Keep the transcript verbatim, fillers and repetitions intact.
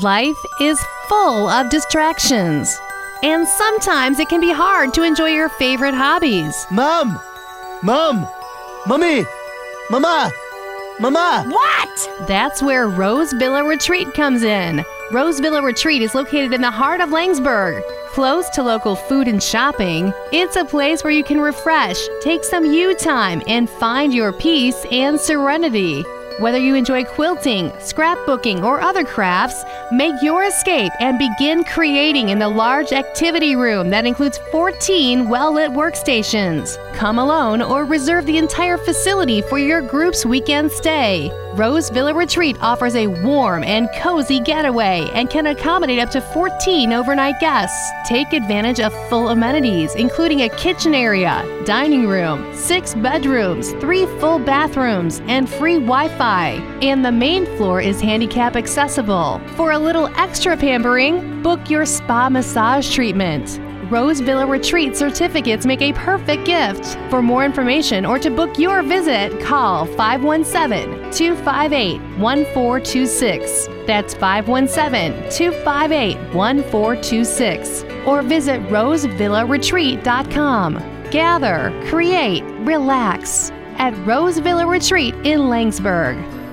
Life is full of distractions, and sometimes it can be hard to enjoy your favorite hobbies. Mom! Mom! Mommy! Mama! Mama! What? That's where Rose Villa Retreat comes in. Rose Villa Retreat is located in the heart of Laingsburg. Close to local food and shopping, it's a place where you can refresh, take some you time, and find your peace and serenity. Whether you enjoy quilting, scrapbooking, or other crafts, make your escape and begin creating in the large activity room that includes fourteen well-lit workstations. Come alone or reserve the entire facility for your group's weekend stay. Rose Villa Retreat offers a warm and cozy getaway and can accommodate up to fourteen overnight guests. Take advantage of full amenities, including a kitchen area, dining room, six bedrooms, three full bathrooms, and free Wi-Fi. And the main floor is handicap accessible. For a little extra pampering, book your spa massage treatment. Rose Villa Retreat certificates make a perfect gift. For more information or to book your visit, call five one seven, two five eight, one four two six. That's five one seven, two five eight, one four two six. Or visit rose villa retreat dot com. Gather, create, relax at Rose Villa Retreat in Laingsburg.